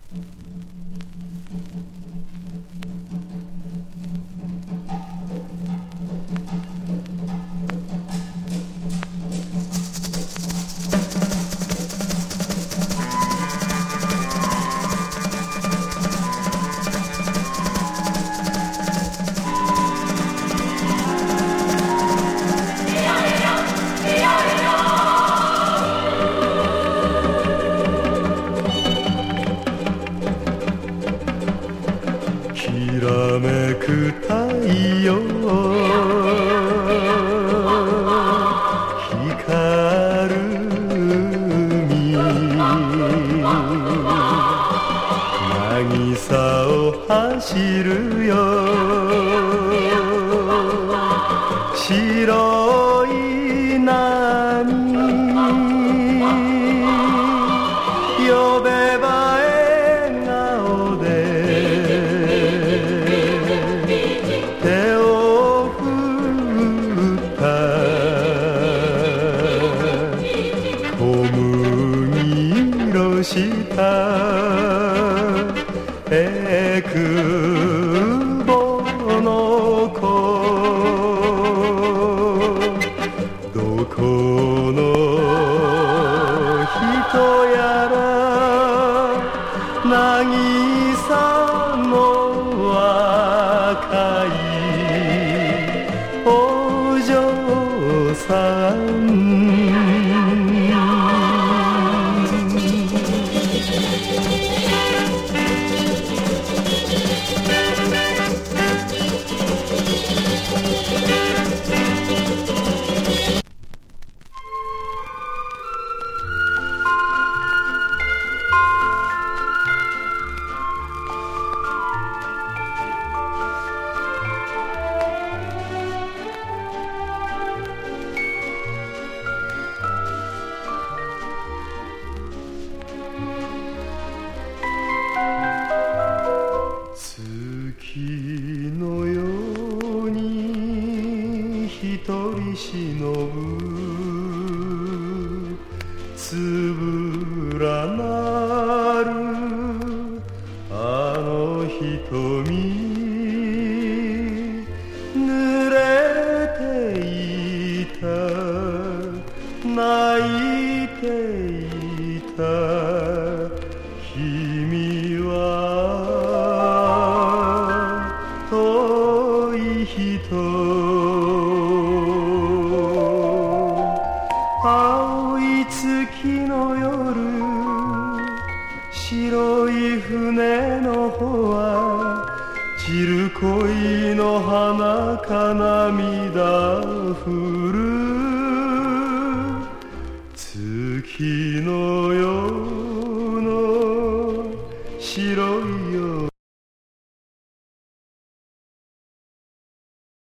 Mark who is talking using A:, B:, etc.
A: きらめく太陽光る海渚を走るよ白い波呼べば笑顔で手を振った小麦色したえくぼの子どこの人やら渚の赤いお嬢さん月のように一人忍ぶつぶらなるあの瞳濡れていた泣いていた君は遠い人青い月の夜白い船の帆は散る恋の花か涙降る月の夜の白い夜